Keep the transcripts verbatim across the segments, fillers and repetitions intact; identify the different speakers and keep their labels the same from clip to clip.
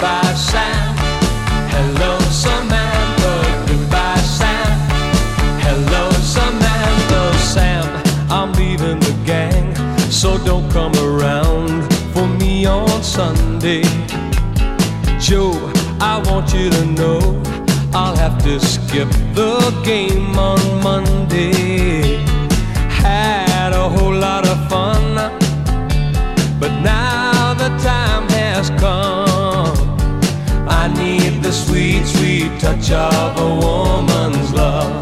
Speaker 1: Goodbye, Sam. Hello, Samantha. Goodbye, Sam. Hello, Samantha. Sam, I'm leaving the gang, so don't come around for me on Sunday. Joe, I want you to know I'll have to skip the game on Monday. Had a whole lot of fun, but now the time has come. I need the sweet, sweet touch of a woman's love.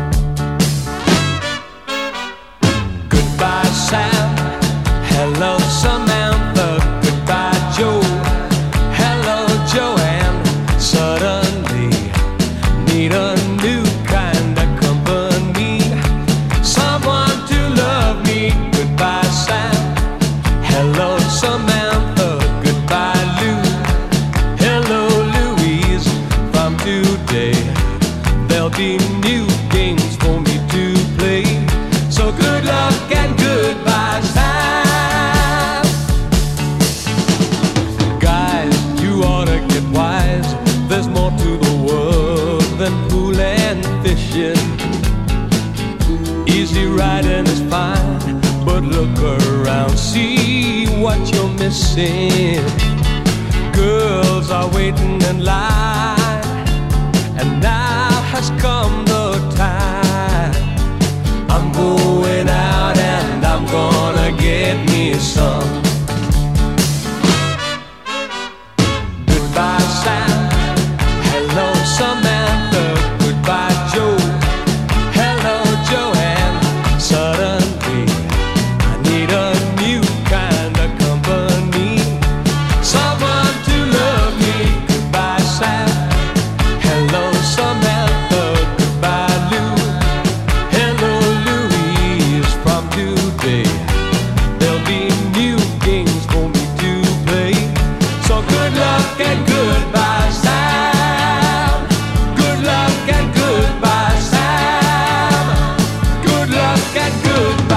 Speaker 1: Goodbye, Sam. Hello, Samantha. Goodbye, Joe. Hello, Joanne. Suddenly need a new kind of company, someone to love me. Goodbye, Sam. Hello, Samantha. Goodbye, Lou. Hello, Louise. From today there'll be new games for me to play. So good luck and goodbye, Sam. Guys, you ought to get wise. There's more to the world than pool and fishing. Easy riding is fine, but look around, see what you're missing. Girls are waiting in line, and now has come the time. I'm going out and I'm gonna get me some. Goodbye, Sam. Hello, Samantha. Goodbye, Joe. Hello, Joanne. Suddenly I need a new kind of company, someone to love me. Goodbye, Sam. Hello, Samantha. Goodbye, Lou. Hello, Louise. From today there'll be new games for me to play. So good luck and goodbye, Sam. Good luck and goodbye, Sam. Good luck and goodbye.